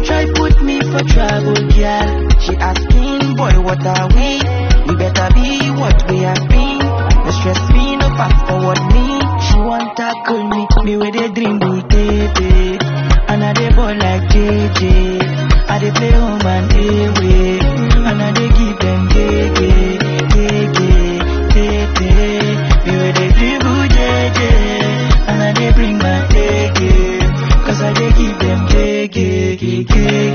try put me for trouble, girl. She asking, boy, what are we? We better be what we have been. No stress me, no fast forward me. She want tackle me with a dream bull baby. And I dey ball like JJ. I dey play home and away. And I dey give them gege, gege, gege. Me with a dribble JJ. And I dey bring my gege. Cause I dey give them gege, gege.